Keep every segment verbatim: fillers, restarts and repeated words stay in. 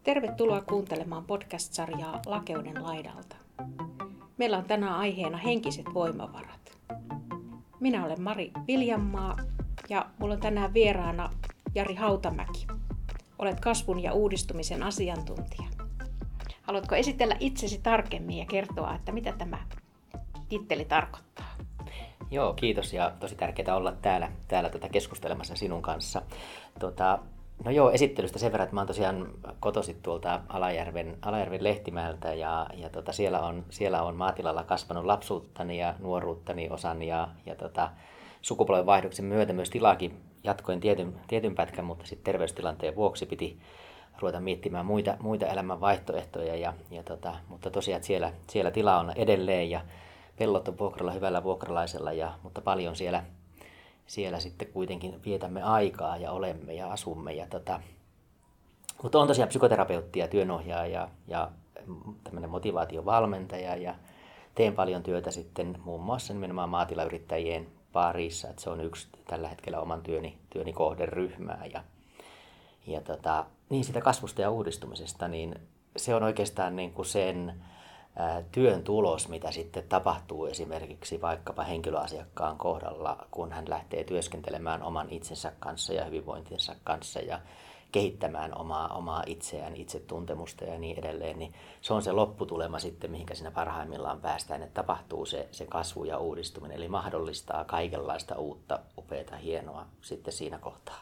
Tervetuloa kuuntelemaan podcast-sarjaa Lakeuden laidalta. Meillä on tänään aiheena henkiset voimavarat. Minä olen Mari Viljanmaa ja mulla on tänään vieraana Jari Hautamäki. Olet kasvun ja uudistumisen asiantuntija. Haluatko esitellä itsesi tarkemmin ja kertoa, että mitä tämä titteli tarkoittaa? Joo, kiitos ja tosi tärkeää olla täällä, täällä tätä keskustelemassa sinun kanssa. Tota, no joo, esittelystä sen verran, että mä oon tosiaan kotoisin tuolta Alajärven, Alajärven Lehtimäeltä ja, ja tota, siellä, on, siellä on maatilalla kasvanut lapsuuttani ja nuoruuttani osan ja, ja tota, sukupolven vaihdoksen myötä myös tilaakin jatkoin tietyn, tietyn pätkän, mutta sitten terveystilanteen vuoksi piti ruveta miettimään muita, muita elämän vaihtoehtoja, ja, ja tota, mutta tosiaan että siellä, siellä tila on edelleen ja pellot on vuokralla hyvällä vuokralaisella, ja, mutta paljon siellä, siellä sitten kuitenkin vietämme aikaa ja olemme ja asumme. Ja tota, mutta on tosiaan psykoterapeutti ja työnohjaaja ja, ja tämmöinen motivaatiovalmentaja ja teen paljon työtä sitten muun muassa nimenomaan maatilayrittäjien parissa, että se on yksi tällä hetkellä oman työni, työni kohderyhmää. Ja, ja tota, niin sitä kasvusta ja uudistumisesta, niin se on oikeastaan niin kuin sen ää, työn tulos, mitä sitten tapahtuu esimerkiksi vaikkapa henkilöasiakkaan kohdalla, kun hän lähtee työskentelemään oman itsensä kanssa ja hyvinvointinsa kanssa ja kehittämään omaa, omaa itseään, itsetuntemusta ja niin edelleen, niin se on se lopputulema sitten, mihinkä siinä parhaimmillaan päästään, että tapahtuu se, se kasvu ja uudistuminen, eli mahdollistaa kaikenlaista uutta, upeata, hienoa sitten siinä kohtaa.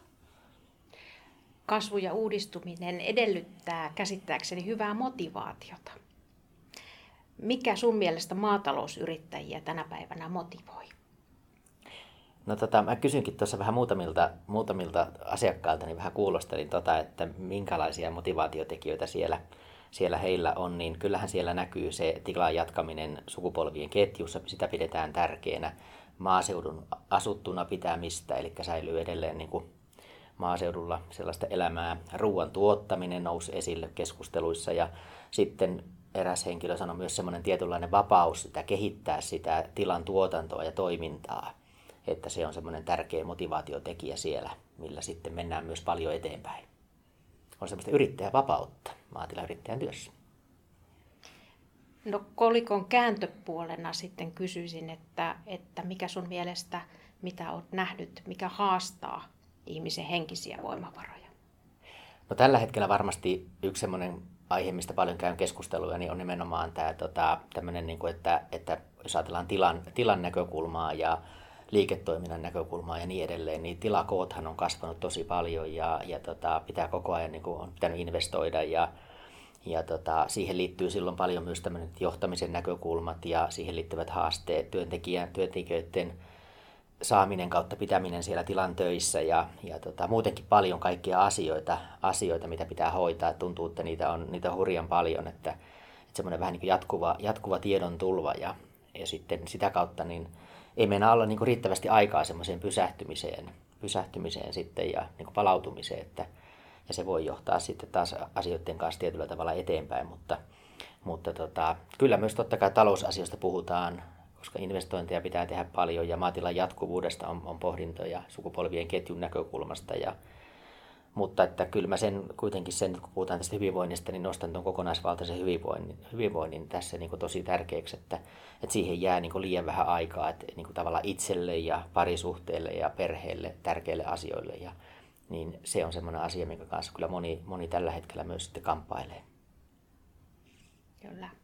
Kasvu ja uudistuminen edellyttää käsittääkseni hyvää motivaatiota. Mikä sun mielestä maatalousyrittäjiä tänä päivänä motivoi? No tota, mä kysynkin tuossa vähän muutamilta, muutamilta asiakkailta, niin vähän kuulostelin tota, että minkälaisia motivaatiotekijöitä siellä, siellä heillä on, niin kyllähän siellä näkyy se tilan jatkaminen sukupolvien ketjussa, sitä pidetään tärkeänä. Maaseudun asuttuna pitämistä, eli säilyy edelleen niin kuin maaseudulla sellaista elämää. Ruoan tuottaminen nousi esille keskusteluissa ja sitten eräs henkilö sanoi myös semmoinen tietynlainen vapaus sitä kehittää sitä tilan tuotantoa ja toimintaa, että se on semmoinen tärkeä motivaatiotekijä siellä, millä sitten mennään myös paljon eteenpäin. On semmoista yrittäjävapautta maatilayrittäjän työssä. No kolikon kääntöpuolena sitten kysyisin, että, että mikä sun mielestä, mitä olet nähnyt, mikä haastaa ihmisen henkisiä voimavaroja? No tällä hetkellä varmasti yksi semmoinen aihe, mistä paljon käyn keskustelua, niin on nimenomaan tämä tota, tämmöinen, niin kuin, että, että jos ajatellaan tilan, tilan näkökulmaa ja liiketoiminnan näkökulmaa ja niin edelleen, niin tilakoothan on kasvanut tosi paljon ja, ja tota, pitää koko ajan niin kuin on pitänyt investoida ja, ja tota, siihen liittyy silloin paljon myös tämmöinen johtamisen näkökulmat ja siihen liittyvät haasteet, työntekijän, työntekijöiden saaminen kautta pitäminen siellä tilan töissä ja, ja tota, muutenkin paljon kaikkia asioita, asioita, mitä pitää hoitaa. Tuntuu, että niitä on, niitä on hurjan paljon, että, että semmoinen vähän niin kuin jatkuva, jatkuva tiedon tulva ja, ja sitten sitä kautta niin ei meinaa olla niin kuin riittävästi aikaa semmoiseen pysähtymiseen, pysähtymiseen sitten ja niin kuin palautumiseen, että, ja se voi johtaa sitten taas asioiden kanssa tietyllä tavalla eteenpäin, mutta, mutta tota, kyllä myös totta kai talousasioista puhutaan, koska investointeja pitää tehdä paljon ja maatilan jatkuvuudesta on, on pohdintoja sukupolvien ketjun näkökulmasta. Ja, mutta että kyllä mä sen, kuitenkin sen, kun puhutaan tästä hyvinvoinnista, niin nostan tuon kokonaisvaltaisen hyvinvoinnin, hyvinvoinnin tässä niin kuin tosi tärkeäksi, että, että siihen jää niin kuin liian vähän aikaa, että niin kuin tavallaan itselle ja parisuhteelle ja perheelle tärkeille asioille. Ja, niin se on semmoinen asia, minkä kanssa kyllä moni, moni tällä hetkellä myös sitten kamppailee. Kyllä.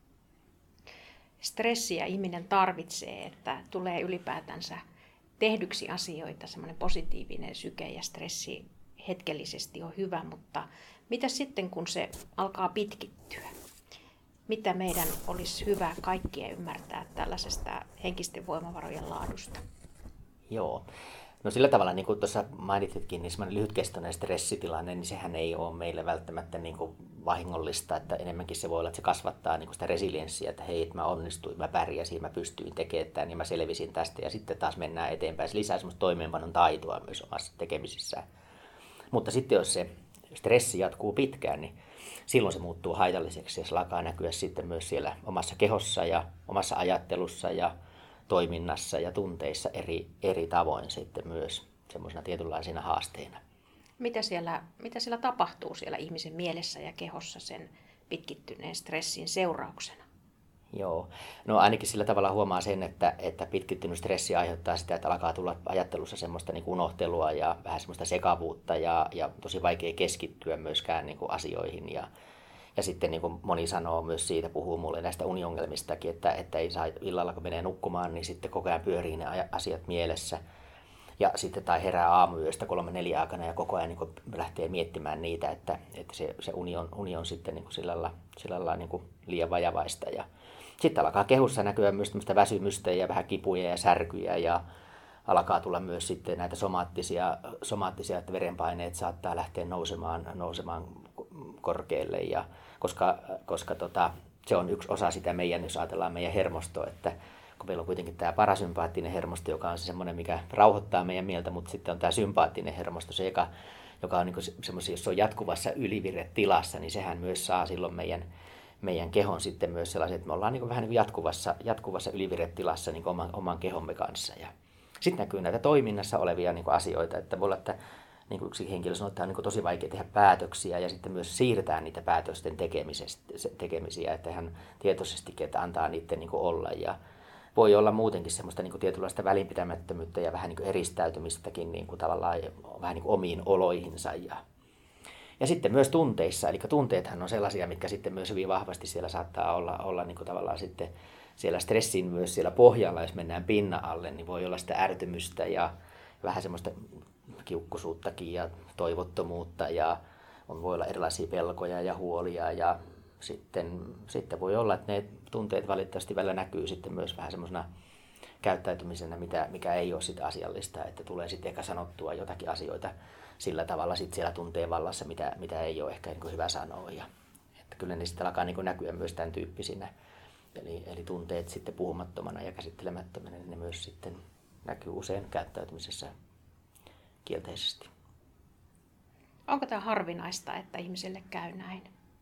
Stressiä ihminen tarvitsee, että tulee ylipäätänsä tehdyksi asioita, semmoinen positiivinen syke ja stressi hetkellisesti on hyvä, mutta mitä sitten kun se alkaa pitkittyä? Mitä meidän olisi hyvä kaikkien ymmärtää tällaisesta henkisten voimavarojen laadusta? Joo. No sillä tavalla, niin kuin tuossa mainitsitkin, niin semmoinen lyhytkestoinen stressitilanne, niin sehän ei ole meille välttämättä niin kuin vahingollista, että enemmänkin se voi olla, että se kasvattaa niin kuin sitä resilienssiä, että hei, että mä onnistuin, mä pärjäsin, mä pystyin tekemään tämän, niin mä selvisin tästä ja sitten taas mennään eteenpäin. Se lisää semmoista toimeenpanon taitoa myös omassa tekemisissään. Mutta sitten jos se stressi jatkuu pitkään, niin silloin se muuttuu haitalliseksi ja se alkaa näkyä sitten myös siellä omassa kehossa ja omassa ajattelussa ja toiminnassa ja tunteissa eri, eri tavoin sitten myös semmoisena tietynlaisina haasteina. Mitä siellä, mitä siellä tapahtuu siellä ihmisen mielessä ja kehossa sen pitkittyneen stressin seurauksena? Joo, no ainakin sillä tavalla huomaa sen, että, että pitkittynyt stressi aiheuttaa sitä, että alkaa tulla ajattelussa semmoista niin kuin unohtelua ja vähän semmoista sekavuutta ja, ja tosi vaikea keskittyä myöskään niin kuin asioihin. Ja, ja sitten niin kuin moni sanoo myös siitä, puhuu mulle näistä uniongelmistakin, että, että ei saa illalla kun menee nukkumaan, niin sitten koko ajan pyörii ne asiat mielessä. Ja sitten tai herää aamuyöstä kolme neljä aikana ja koko ajan niin kuin lähtee miettimään niitä, että, että se, se uni on, uni on sitten niin kuin sillä lailla, sillä lailla niin kuin liian vajavaista. Ja sitten alkaa kehussa näkyä myös tämmöistä väsymystä ja vähän kipuja ja särkyjä ja alkaa tulla myös sitten näitä somaattisia, somaattisia että verenpaineet saattaa lähteä nousemaan, nousemaan korkealle. Ja koska koska tota, se on yksi osa sitä meidän, jos ajatellaan meidän hermostoa, että kun meillä on kuitenkin tämä parasympaattinen hermosto, joka on se semmoinen, mikä rauhoittaa meidän mieltä, mutta sitten on tämä sympaattinen hermosto, se joka, joka on niin semmoisia, jos se on jatkuvassa yliviretilassa, niin sehän myös saa silloin meidän, meidän kehon sitten myös sellaisen, että me ollaan niin vähän niin jatkuvassa, jatkuvassa yliviretilassa niin oman, oman kehomme kanssa. Ja sitten näkyy näitä toiminnassa olevia niin asioita, että voi olla, että niin kuin yksi henkilö sanoi, että on niin tosi vaikea tehdä päätöksiä ja sitten myös siirtää niitä päätösten tekemisiä, että hän tietoisestikin, että antaa niiden niin olla. Ja voi olla muutenkin semmoista niin kuin tietynlaista välinpitämättömyyttä ja vähän niin kuin eristäytymistäkin niin kuin tavallaan vähän niin kuin omiin oloihinsa. Ja, ja sitten myös tunteissa, eli tunteethan on sellaisia, mitkä sitten myös hyvin vahvasti siellä saattaa olla, olla niin kuin tavallaan sitten siellä stressin myös siellä pohjalla, jos mennään pinnan alle, niin voi olla sitä ärtymystä ja vähän semmoista kiukkuisuuttakin ja toivottomuutta ja on, voi olla erilaisia pelkoja ja huolia ja sitten, sitten voi olla, että ne tunteet valitettavasti välillä näkyy sitten myös vähän semmoisena käyttäytymisenä, mitä, mikä ei ole sitä asiallista, että tulee sitten ehkä sanottua jotakin asioita sillä tavalla sitten siellä tunteen vallassa, mitä, mitä ei ole ehkä niin kuin hyvä sanoa. Ja, että kyllä ne sitten alkaa niin kuin näkyä myös tämän tyyppisinä. Eli, eli tunteet sitten puhumattomana ja käsittelemättömänä, niin ne myös sitten näkyy usein käyttäytymisessä kielteisesti. Onko tämä harvinaista, että ihmiselle käy näin?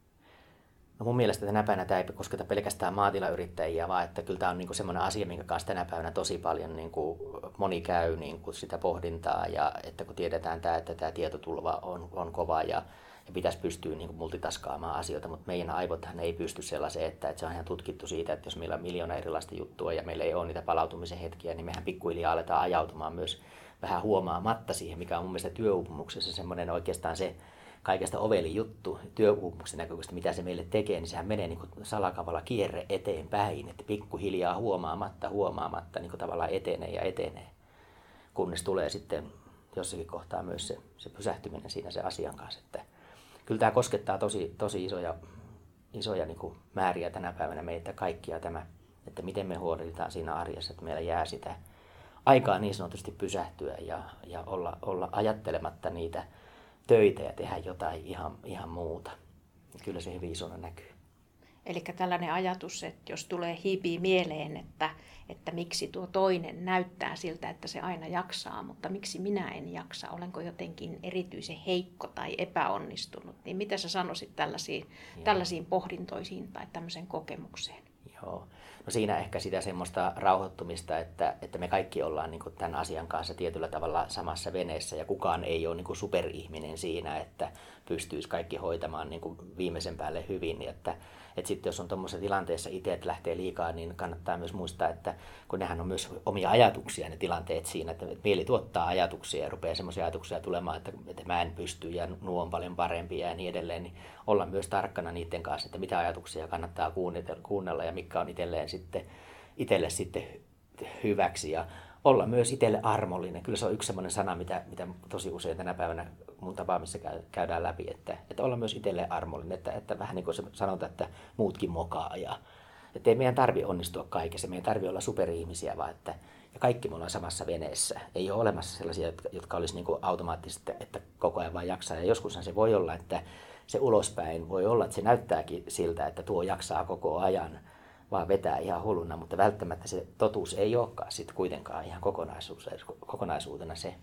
No mun mielestä tänä päivänä tämä ei kosketa pelkästään maatilayrittäjiä, vaan että kyllä tämä on niinku semmoinen asia, minkä kanssa tänä päivänä tosi paljon niinku moni käy niinku sitä pohdintaa. Ja että kun tiedetään, tämä, että tämä tietotulva on, on kova ja, ja pitäisi pystyä niinku multitaskaamaan asioita, mutta meidän aivothan ei pysty sellaiseen, että, että se on ihan tutkittu siitä, että jos meillä on miljoona erilaista juttua ja meillä ei ole niitä palautumisen hetkiä, niin mehän pikkuhiljaa aletaan ajautumaan myös vähän huomaamatta siihen, mikä on mun mielestä työuupumuksessa semmoinen oikeastaan se kaikesta ovelin juttu työuupumuksen näkökulmasta, mitä se meille tekee, niin sehän menee niin kuin salakavalla kierre eteenpäin, että pikkuhiljaa huomaamatta, huomaamatta niin kuin tavallaan etenee ja etenee, kunnes tulee sitten jossakin kohtaa myös se, se pysähtyminen siinä se asian kanssa. Että kyllä tämä koskettaa tosi, tosi isoja, isoja niin kuin määriä tänä päivänä meitä kaikkia tämä, että miten me huolehditaan siinä arjessa, että meillä jää sitä aikaa niin sanotusti pysähtyä ja, ja olla, olla ajattelematta niitä töitä ja tehdä jotain ihan, ihan muuta. Kyllä se hyvin isona näkyy. Eli tällainen ajatus, että jos tulee hiipii mieleen, että, että miksi tuo toinen näyttää siltä, että se aina jaksaa, mutta miksi minä en jaksa, olenko jotenkin erityisen heikko tai epäonnistunut, niin mitä sä sanoisit tällaisiin, tällaisiin pohdintoisiin tai tämmöiseen kokemukseen? Joo. No siinä ehkä sitä semmoista rauhoittumista, että, että me kaikki ollaan niin kuin tämän asian kanssa tietyllä tavalla samassa veneessä ja kukaan ei ole niin kuin superihminen siinä, että pystyisi kaikki hoitamaan niin kuin viimeisen päälle hyvin. Että, että sitten jos on tuommoisessa tilanteessa itse, että lähtee liikaa, niin kannattaa myös muistaa, että kun nehän on myös omia ajatuksia ne tilanteet siinä, että mieli tuottaa ajatuksia ja rupeaa semmoisia ajatuksia tulemaan, että, että mä en pysty ja nuo on paljon parempia ja niin edelleen, niin olla myös tarkkana niiden kanssa, että mitä ajatuksia kannattaa kuunnella ja mikä on itselleen sitten, itselle sitten hyväksi ja olla myös itselle armollinen. Kyllä se on yksi semmoinen sana, mitä, mitä tosi usein tänä päivänä mun tapaamissa käydään läpi, että, että olla myös itselle armollinen, että, että vähän niin kuin sanotaan, että muutkin mokaa ja että ei meidän tarvitse onnistua kaikessa, meidän tarvitse olla superihmisiä, vaan että ja kaikki me ollaan samassa veneessä. Ei ole olemassa sellaisia, jotka, jotka olisi niin kuin automaattisesti, että koko ajan vaan jaksaa ja joskushan se voi olla, että se ulospäin voi olla, että se näyttääkin siltä, että tuo jaksaa koko ajan, vaan vetää ihan hulluna, mutta välttämättä se totuus ei olekaan sitten kuitenkaan ihan kokonaisuutena se.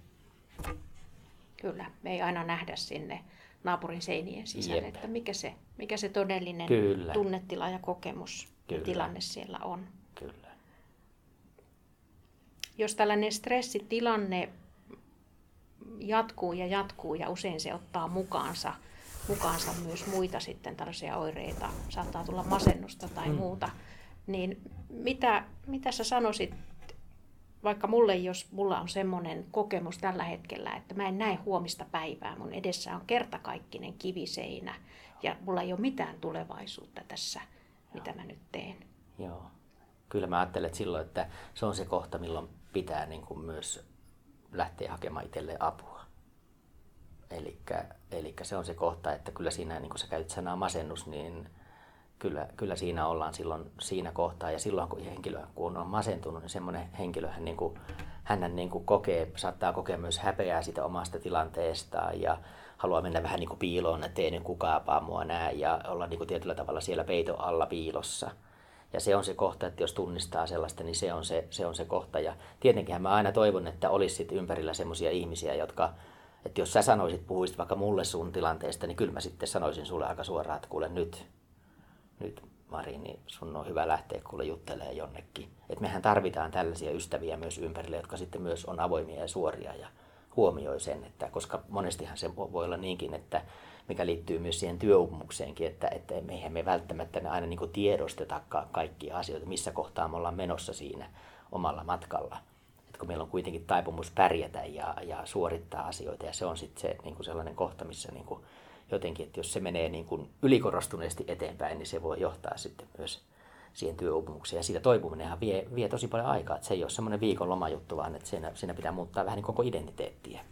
Kyllä, me ei aina nähdä sinne naapurin seinien sisälle, Jep. että mikä se, mikä se todellinen Kyllä. tunnetila ja kokemus ja Kyllä. tilanne siellä on. Kyllä. Jos tällainen stressitilanne jatkuu ja jatkuu ja usein se ottaa mukaansa, mukaansa myös muita sitten tällaisia oireita, saattaa tulla masennusta tai mm. muuta, niin mitä, mitä sä sanoisit, vaikka mulle, jos mulla on semmoinen kokemus tällä hetkellä, että mä en näe huomista päivää, mun edessä on kertakaikkinen kiviseinä ja mulla ei ole mitään tulevaisuutta tässä, Joo. mitä mä nyt teen. Joo. Kyllä mä ajattelen, että silloin, että se on se kohta, milloin pitää niin kuin myös lähteä hakemaan itselleen apua. Elikkä, elikkä se on se kohta, että kyllä siinä, niin kuin sä käytit sanaa masennus, niin kyllä, kyllä siinä ollaan silloin siinä kohtaa. Ja silloin, kun henkilö kun on masentunut, niin semmoinen henkilöhän niin kuin, hän niin kuin kokee, saattaa kokea myös häpeää siitä omasta tilanteestaan ja haluaa mennä vähän niin kuin piiloon, että ei nyt kukaanpaa mua näe ja olla niin kuin tietyllä tavalla siellä peiton alla piilossa. Ja se on se kohta, että jos tunnistaa sellaista, niin se on se, se, on se kohta. Ja tietenkin mä aina toivon, että olisi sit ympärillä semmoisia ihmisiä, jotka, että jos sä sanoisit, puhuisit vaikka mulle sun tilanteesta, niin kyllä mä sitten sanoisin sulle aika suoraan, että kuule nyt, nyt Mari, niin sun on hyvä lähteä kuule juttelee jonnekin. Että mehän tarvitaan tällaisia ystäviä myös ympärille, jotka sitten myös on avoimia ja suoria ja huomioi sen, että koska monestihan se voi olla niinkin, että mikä liittyy myös siihen työuupumukseenkin, että, että eihän me välttämättä aina niin kuin tiedosteta kaikkia asioita, missä kohtaa me ollaan menossa siinä omalla matkalla. Et kun meillä on kuitenkin taipumus pärjätä ja, ja suorittaa asioita, ja se on sitten se niin kuin sellainen kohta, missä niin kuin jotenkin, että jos se menee niin kuin ylikorostuneesti eteenpäin, niin se voi johtaa sitten myös siihen työuupumukseen. Ja siitä toipuminenhan vie, vie tosi paljon aikaa, että se ei ole semmoinen viikon lomajuttu, vaan että siinä, siinä pitää muuttaa vähän niin koko identiteettiä.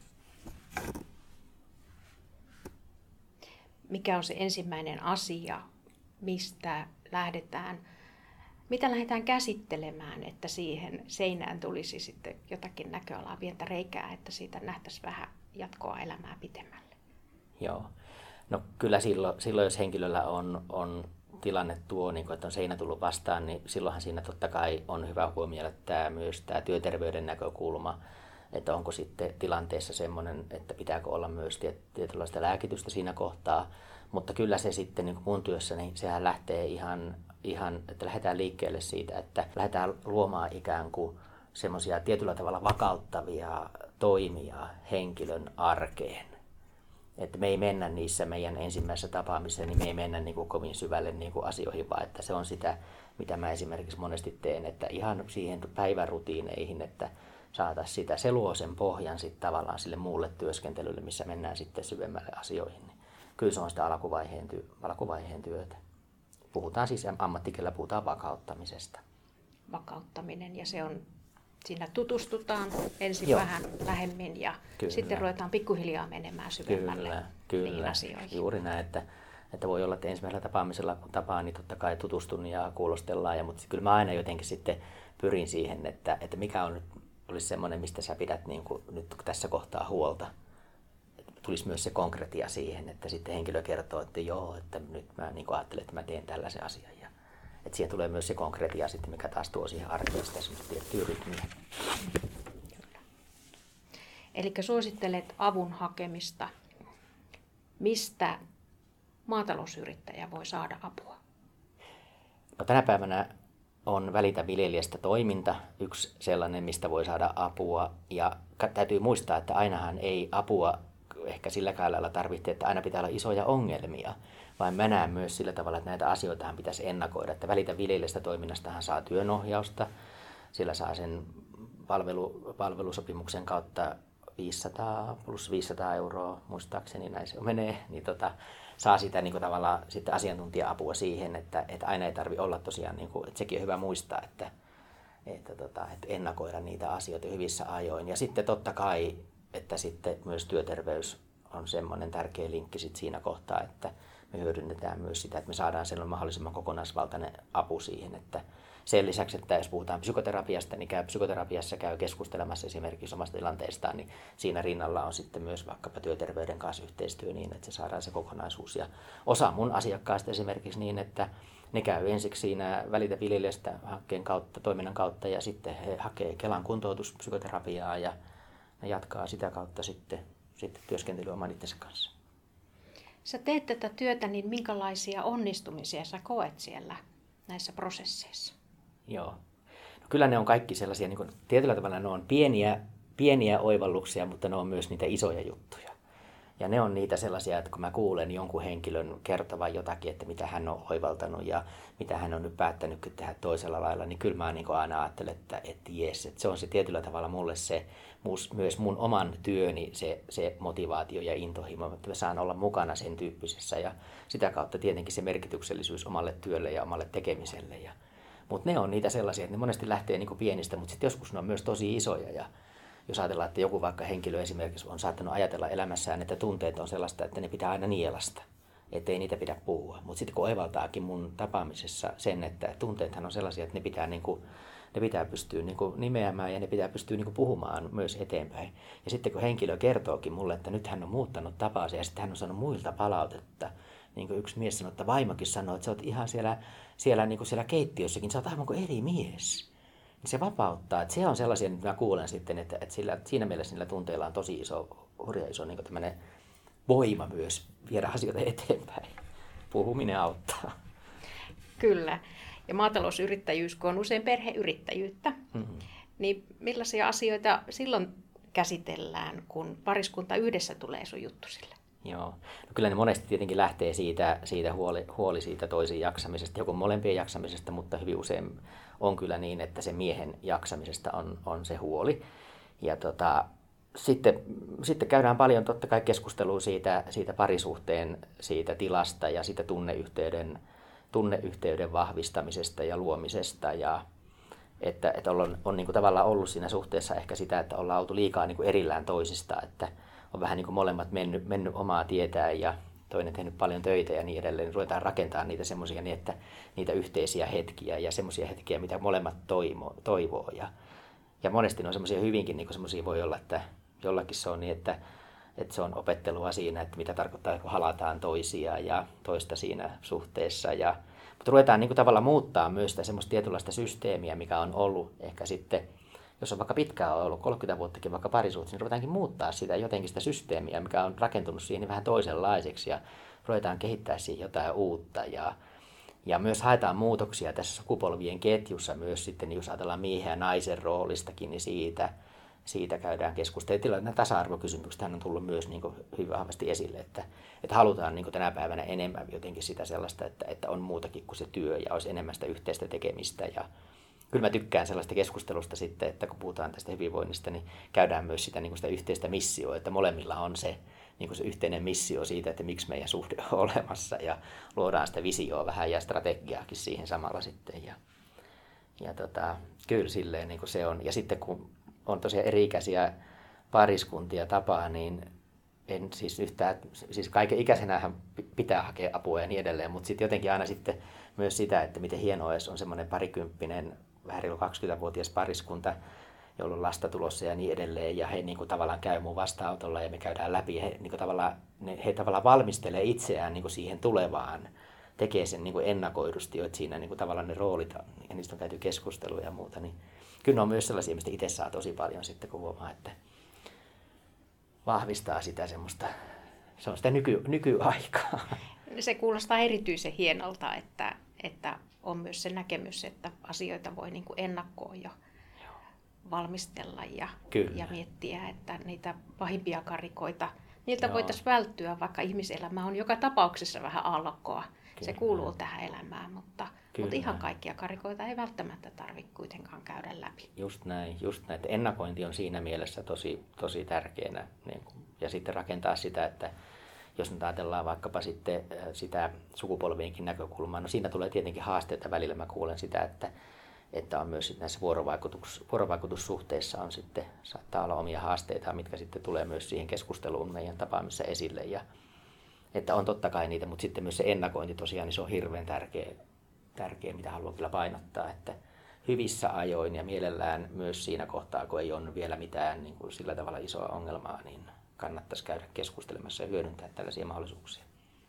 Mikä on se ensimmäinen asia, mistä lähdetään, mitä lähdetään käsittelemään, että siihen seinään tulisi sitten jotakin näköalaa, pientä reikää, että siitä nähtäisiin vähän jatkoa elämää pitemmälle? Joo. No kyllä silloin, silloin jos henkilöllä on, on tilanne tuo, niin kuin, että on seinä tullut vastaan, niin silloinhan siinä totta kai on hyvä huomioida tämä, myös tämä työterveyden näkökulma, että onko sitten tilanteessa semmoinen, että pitääkö olla myös tietynlaista lääkitystä siinä kohtaa. Mutta kyllä se sitten niin kuin mun työssä, niin sehän lähtee ihan, ihan, että lähdetään liikkeelle siitä, että lähdetään luomaan ikään kuin semmoisia tietyllä tavalla vakauttavia toimia henkilön arkeen. Että me ei mennä niissä meidän ensimmäisessä tapaamisessa, niin me ei mennä niin kuin kovin syvälle niin kuin asioihin, vaan että se on sitä, mitä mä esimerkiksi monesti teen, että ihan siihen päivärutiineihin, että saataisiin sitä, se luo sen pohjan sitten tavallaan sille muulle työskentelylle, missä mennään sitten syvemmälle asioihin. Kyllä se on sitä alkuvaiheen, työ, alkuvaiheen työtä. Puhutaan siis ammattikielellä puhutaan vakauttamisesta. Vakauttaminen ja se on, siinä tutustutaan ensin Joo. vähän lähemmin ja kyllä. sitten ruvetaan pikkuhiljaa menemään syvemmälle kyllä, niihin kyllä. asioihin. Juuri näin, että, että voi olla, että ensimmäisellä tapaamisella kun tapaan, niin totta kai tutustun ja kuulostellaan, ja, mutta kyllä mä aina jotenkin sitten pyrin siihen, että, että mikä on nyt, olisi semmoinen, mistä sä pidät niin kuin nyt tässä kohtaa huolta. Tulisi myös se konkretia siihen, että sitten henkilö kertoo, että joo, että nyt mä niin ajattelen, että mä teen tällaisen asian. Ja, että siihen tulee myös se konkretia sitten, mikä taas tuo siihen arkeen sitä semmoista tiettyä rytmiä. Eli suosittelet avun hakemista. Mistä maatalousyrittäjä voi saada apua? No, tänä päivänä on Välitä viljelijästä toiminta yksi sellainen, mistä voi saada apua. Ja täytyy muistaa, että ainahan ei apua ehkä silläkään lailla tarvitse, että aina pitää olla isoja ongelmia, vaan mä näen myös sillä tavalla, että näitä asioita pitäisi ennakoida. Että Välitä viljelijästä toiminnastahan saa työnohjausta, sillä saa sen palvelu, palvelusopimuksen kautta viisisataa plus viisisataa euroa, muistaakseni näin se menee, niin tota, saa sitä niin kuin tavallaan sitten asiantuntija-apua siihen, että, että aina ei tarvitse olla tosiaan, niin kuin, että sekin on hyvä muistaa, että, että, tota, että ennakoida niitä asioita hyvissä ajoin. Ja sitten totta kai, että sitten myös työterveys on semmoinen tärkeä linkki sit siinä kohtaa, että me hyödynnetään myös sitä, että me saadaan sellainen mahdollisimman kokonaisvaltainen apu siihen, että sen lisäksi, että jos puhutaan psykoterapiasta, niin käy psykoterapiassa käy keskustelemassa esimerkiksi omasta tilanteestaan, niin siinä rinnalla on sitten myös vaikkapa työterveyden kanssa yhteistyö niin, että se saadaan se kokonaisuus. Ja osa mun asiakkaista esimerkiksi niin, että ne käy ensiksi siinä Välitä viljelijästä hankkeen kautta, toiminnan kautta ja sitten he hakee Kelan kuntoutuspsykoterapiaa ja ne jatkaa sitä kautta sitten, sitten työskentelyä oman itsensä kanssa. Sä teet tätä työtä, niin minkälaisia onnistumisia sä koet siellä näissä prosesseissa? Joo. No kyllä ne on kaikki sellaisia, niin kuin, tietyllä tavalla ne on pieniä pieniä oivalluksia, mutta ne on myös niitä isoja juttuja. Ja ne on niitä sellaisia, että kun mä kuulen jonkun henkilön kertovan jotakin, että mitä hän on oivaltanut ja mitä hän on nyt päättänyt tehdä toisella lailla, niin kyllä mä niin aina ajattelen, että, että jes, että se on se tietyllä tavalla mulle se, myös mun oman työni se, se motivaatio ja intohimo, että mä saan olla mukana sen tyyppisessä ja sitä kautta tietenkin se merkityksellisyys omalle työlle ja omalle tekemiselle. Ja, mutta ne on niitä sellaisia, että ne monesti lähtee niin kuin pienistä, mutta sitten joskus ne on myös tosi isoja. Ja jos ajatellaan, että joku vaikka henkilö esimerkiksi on saattanut ajatella elämässään, että tunteet on sellaista, että ne pitää aina nielasta, ettei niitä pidä puhua. Mutta sitten kun oivaltaakin mun tapaamisessa sen, että tunteethan on sellaisia, että ne pitää, niin kuin, ne pitää pystyä niin kuin nimeämään ja ne pitää pystyä niin kuin puhumaan myös eteenpäin. Ja sitten kun henkilö kertookin mulle, että nyt hän on muuttanut tapaansa ja sitten hän on saanut muilta palautetta, niin kuin yksi mies sanoi, että vaimokin sanoi, että sä oot ihan siellä, siellä, niin kuin siellä keittiössäkin, sä oot aivan kuin eri mies. Se vapauttaa. Että se on sellaisia, mitä mä kuulen sitten, että, että sillä, siinä mielessä niillä tunteilla on tosi iso, hurja iso niin tämmöinen voima myös viedä asioita eteenpäin. Puhuminen auttaa. Kyllä. Ja maatalousyrittäjyys, kun on usein perheyrittäjyyttä, mm-hmm. niin millaisia asioita silloin käsitellään, kun pariskunta yhdessä tulee sun juttusille? Joo. No kyllä ne monesti tietenkin lähtee siitä, siitä huoli, huoli siitä toisen jaksamisesta, joko molempien jaksamisesta, mutta hyvin usein on kyllä niin, että se miehen jaksamisesta on, on se huoli. Ja tota, sitten, sitten käydään paljon totta kai keskustelua siitä, siitä parisuhteen siitä tilasta ja siitä tunneyhteyden, tunneyhteyden vahvistamisesta ja luomisesta. Ja että, että on, on niin kuin tavallaan ollut siinä suhteessa ehkä sitä, että ollaan oltu liikaa niin kuin erillään toisista, että on vähän niin kuin molemmat mennyt, mennyt omaa tietään ja toinen tehnyt paljon töitä ja niin edelleen. Ruvetaan rakentamaan niitä semmoisia niin, että niitä yhteisiä hetkiä ja semmoisia hetkiä, mitä molemmat toimo, toivoo. Ja, ja monesti ne on semmoisia hyvinkin, niin kuin semmoisia voi olla, että jollakin se on niin, että, että se on opettelua siinä, että mitä tarkoittaa, kun halataan toisia ja toista siinä suhteessa. Ja, mutta ruvetaan niin kuin tavallaan muuttaa myös sitä semmoista tietynlaista systeemiä, mikä on ollut ehkä sitten, jos on vaikka pitkään ollut, kolmekymmentä vuottakin vaikka parisuhteessa, niin ruvetaankin muuttaa sitä jotenkin sitä systeemiä, mikä on rakentunut siihen niin vähän toisenlaiseksi ja ruvetaan kehittää siihen jotain uutta. Ja, ja myös haetaan muutoksia tässä sukupolvien ketjussa myös sitten, jos ajatellaan miehen ja naisen roolistakin, niin siitä, siitä käydään keskustelua. Nämä tasa-arvokysymykset on tullut myös niin kuin hyvin vahvasti esille, että, että halutaan niin kuin tänä päivänä enemmän jotenkin sitä sellaista, että, että on muutakin kuin se työ ja olisi enemmän sitä yhteistä tekemistä. Ja kyllä mä tykkään sellaista keskustelusta sitten, että kun puhutaan tästä hyvinvoinnista, niin käydään myös sitä, niin kuin sitä yhteistä missioa, että molemmilla on se, niin kuin se yhteinen missio siitä, että miksi meidän suhde on olemassa ja luodaan sitä visioa vähän ja strategiaakin siihen samalla sitten. Ja, ja tota, kyllä silleen niin kuin se on. Ja sitten kun on tosiaan eri-ikäisiä pariskuntia tapaa, niin en siis yhtään, siis kaiken ikäisenähän pitää hakea apua ja niin edelleen, mutta sitten jotenkin aina sitten myös sitä, että miten hienoa jos on semmoinen parikymppinen, vähän reilu kaksikymmentävuotias pariskunta, jolla on lasta tulossa ja niin edelleen, ja he niin kuin tavallaan käy mun vastaanotolla ja me käydään läpi, ja he, niin kuin tavallaan, ne, he tavallaan valmistelee itseään niin kuin siihen tulevaan, tekee sen niin kuin ennakoidusti, että siinä niin kuin tavallaan ne roolit, ja niistä on käyty keskustelua ja muuta, niin kyllä ne on myös sellaisia, mistä itse saa tosi paljon sitten, kun huomaa, että vahvistaa sitä semmoista, se on sitä nyky, nykyaikaa. Se kuulostaa erityisen hienolta, että, että on myös se näkemys, että asioita voi niin kuin ennakkoon jo valmistella ja, ja miettiä, että niitä pahimpia karikoita, niiltä Joo. voitaisiin välttyä, vaikka ihmiselämä on joka tapauksessa vähän aallokkoa. Kyllä. Se kuuluu tähän elämään, mutta, mutta ihan kaikkia karikoita ei välttämättä tarvitse kuitenkaan käydä läpi. Just näin, just näin. Ennakointi on siinä mielessä tosi, tosi tärkeänä. Niin kuin, ja sitten rakentaa sitä, että jos nyt ajatellaan vaikkapa sitten sitä sukupolvienkin näkökulmaa, no siinä tulee tietenkin haasteita välillä. Mä kuulen sitä, että, että on myös näissä vuorovaikutus, vuorovaikutussuhteissa on sitten, saattaa olla omia haasteita, mitkä sitten tulee myös siihen keskusteluun meidän tapaamissa esille. Ja, että on totta kai niitä, mutta sitten myös se ennakointi tosiaan, niin se on hirveän tärkeä, tärkeä mitä haluan kyllä painottaa, että hyvissä ajoin ja mielellään myös siinä kohtaa, kun ei ole vielä mitään niin kuin sillä tavalla isoa ongelmaa, niin kannattaisi käydä keskustelemassa ja hyödyntää tällaisia mahdollisuuksia.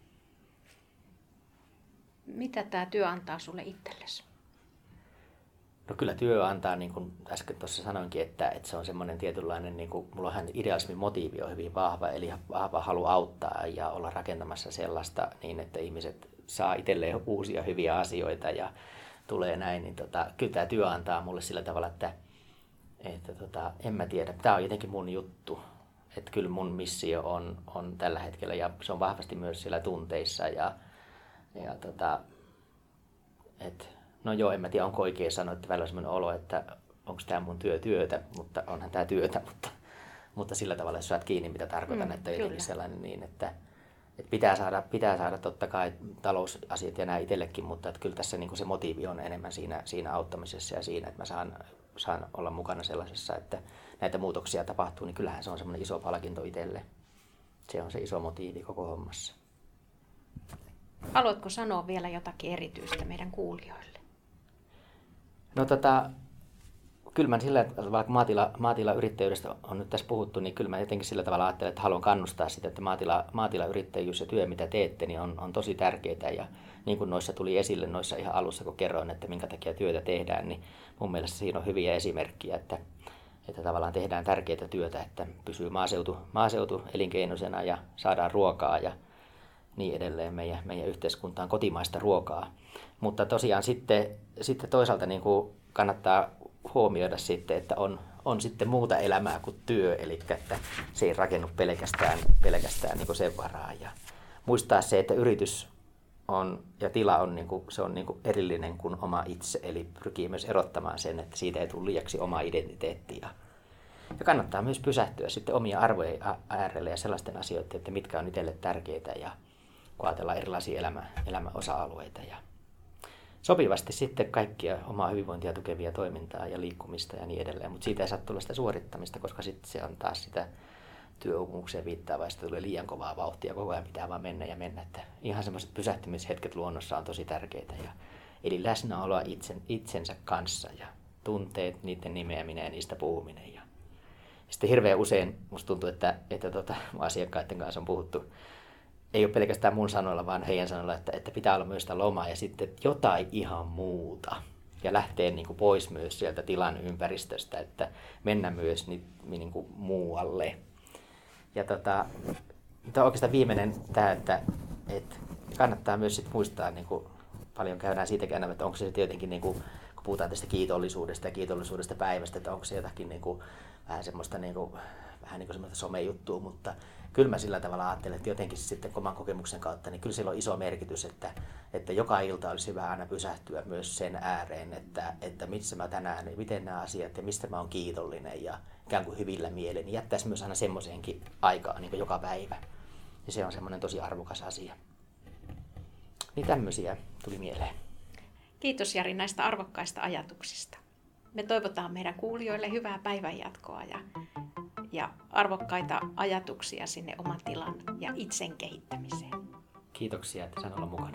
Mitä tämä työ antaa sulle itsellesi? No kyllä työ antaa, niin kuin äsken tuossa sanoinkin, että, että se on semmoinen tietynlainen, niin kuin, mulla on idealismin motiivi on hyvin vahva, eli vahva halu auttaa ja olla rakentamassa sellaista niin, että ihmiset saa itselleen uusia hyviä asioita ja tulee näin, niin tota, kyllä tämä työ antaa mulle sillä tavalla, että, että tota, en mä tiedä. Tämä on jotenkin mun juttu. Että kyllä mun missio on, on tällä hetkellä ja se on vahvasti myös siellä tunteissa. Ja, ja tota, et, no joo, en mä tiedä onko oikein sanoa, että välillä on sellainen olo, että onko tämä mun työ työtä, mutta onhan tämä työtä, mutta, mutta sillä tavalla, jos saat kiinni, mitä tarkoitan, mm, että jotenkin sellainen niin, että, että pitää, saada, pitää saada totta kai talousasiat ja nämä itsellekin, mutta että kyllä tässä niin kuin se motiivi on enemmän siinä, siinä auttamisessa ja siinä, että mä saan, saan olla mukana sellaisessa, että näitä muutoksia tapahtuu, niin kyllähän se on semmoinen iso palkinto itselle. Se on se iso motiivi koko hommassa. Haluatko sanoa vielä jotakin erityistä meidän kuulijoille? No tota, kyllä mä sillä tavalla, kun maatila, maatilayrittäjyydestä on nyt tässä puhuttu, niin kyllä mä jotenkin sillä tavalla ajattelen, että haluan kannustaa sitä, että maatila, maatilayrittäjyys ja työ, mitä teette, niin on, on tosi tärkeää. Ja niin kuin noissa tuli esille noissa ihan alussa, kun kerroin, että minkä takia työtä tehdään, niin mun mielestä siinä on hyviä esimerkkejä, että, että tavallaan tehdään tärkeää työtä, että pysyy maaseutu, maaseutu elinkeinoisena ja saadaan ruokaa ja niin edelleen meidän, meidän yhteiskuntaan kotimaista ruokaa. Mutta tosiaan sitten, sitten toisaalta niin kuin kannattaa huomioida sitten, että on, on sitten muuta elämää kuin työ, eli että se ei rakennu pelkästään, pelkästään niin kuin sen varaan. Ja muistaa se, että yritys on ja tila on, niin kuin, se on niin kuin erillinen kuin oma itse, eli pyrkii myös erottamaan sen, että siitä ei tule liiaksi oma identiteetti. Ja, ja kannattaa myös pysähtyä sitten omia arvojen äärelle ja sellaisten asioiden, että mitkä on itselle tärkeitä ja kun ajatellaan erilaisia elämä, elämäosa-alueita. Ja sopivasti sitten kaikkia omaa hyvinvointia tukevia toimintaa ja liikkumista ja niin edelleen, mutta siitä ei saa tulla sitä suorittamista, koska sitten se on taas sitä työuupumukseen viittaavaa ja tulee liian kovaa vauhtia, koko ajan pitää vaan mennä ja mennä. Että ihan semmoiset pysähtymishetket luonnossa on tosi tärkeitä. Ja, eli läsnäoloa itsen, itsensä kanssa ja tunteet, niiden nimeäminen ja niistä puhuminen. Ja sitten hirveän usein musta tuntuu, että, että tota, asiakkaiden kanssa on puhuttu, ei ole pelkästään mun sanoilla, vaan heidän sanoilla, että, että pitää olla myös sitä lomaa ja sitten jotain ihan muuta. Ja lähtee niin kuin pois myös sieltä tilan ympäristöstä, että mennä myös niin, niin kuin muualle. Ja tota, tämä on oikeastaan viimeinen tämä, että, että kannattaa myös sit muistaa, niin kuin paljon käydään siitäkin enemmän, että onko se jotenkin, niin kuin, kun puhutaan tästä kiitollisuudesta ja kiitollisuudesta päivästä, että onko se jotakin niin kuin, vähän semmoista, niin kuin, vähän niin kuin semmoista somejuttua, mutta kyllä mä sillä tavalla ajattelen, että jotenkin sitten oman kokemuksen kautta, niin kyllä sillä on iso merkitys, että, että joka ilta olisi hyvä aina pysähtyä myös sen ääreen, että, että missä mä tänään, miten nämä asiat ja mistä mä oon kiitollinen ja ikään kuin hyvillä mielin, niin jättäisi myös aina semmoiseenkin aikaan niin kuin joka päivä. Ja se on semmoinen tosi arvokas asia. Niin tämmöisiä tuli mieleen. Kiitos Jari näistä arvokkaista ajatuksista. Me toivotaan meidän kuulijoille hyvää päivänjatkoa ja, ja arvokkaita ajatuksia sinne oman tilan ja itsen kehittämiseen. Kiitoksia, että sain olla mukana.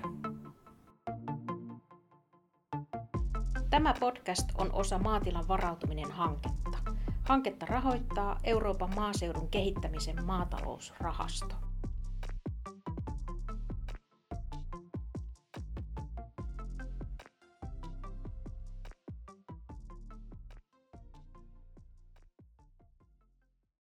Tämä podcast on osa Maatilan varautuminen hanketta. Hanketta rahoittaa Euroopan maaseudun kehittämisen maatalousrahasto.